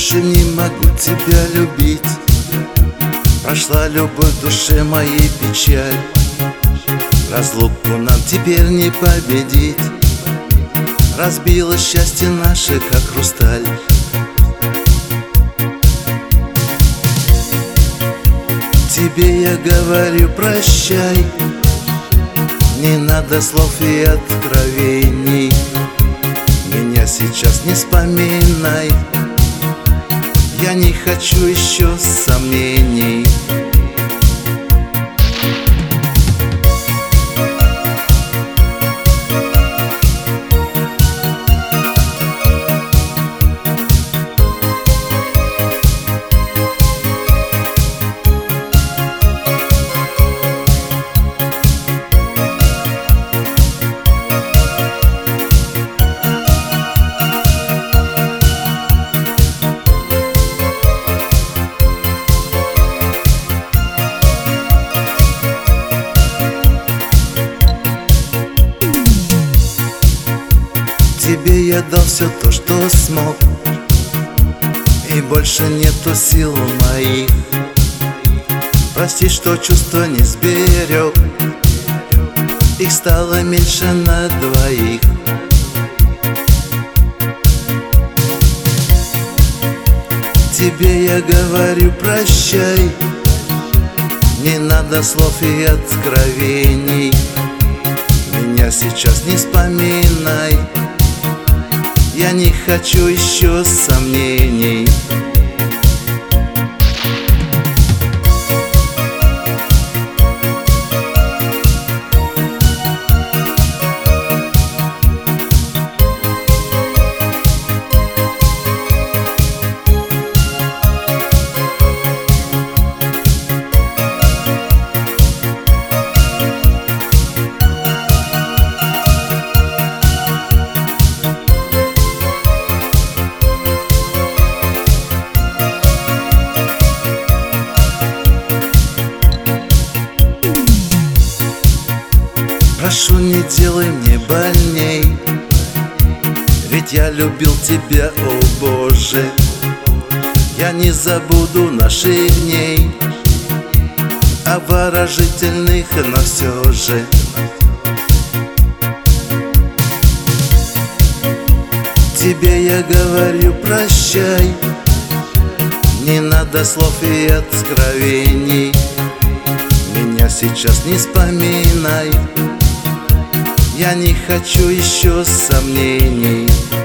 больше не могу тебя любить. Прошла любовь в душе моей печаль. Разлуку нам теперь не победить. Разбилось счастье наше, как хрусталь. Тебе я говорю прощай. Не надо слов и откровений. Меня сейчас не вспоминай. Я не хочу еще сомнений. Тебе я дал все то, что смог, и больше нету сил моих. Прости, что чувства не сберег, их стало меньше на двоих. Тебе я говорю прощай. Не надо слов и откровений. Меня сейчас не вспоминай. Я не хочу еще сомнений. Прошу, не делай мне больней, ведь я любил тебя, о Боже. Я не забуду наших дней, обворожительных, но все же. Тебе я говорю прощай. Не надо слов и откровений. Меня сейчас не вспоминай. Я не хочу еще сомнений.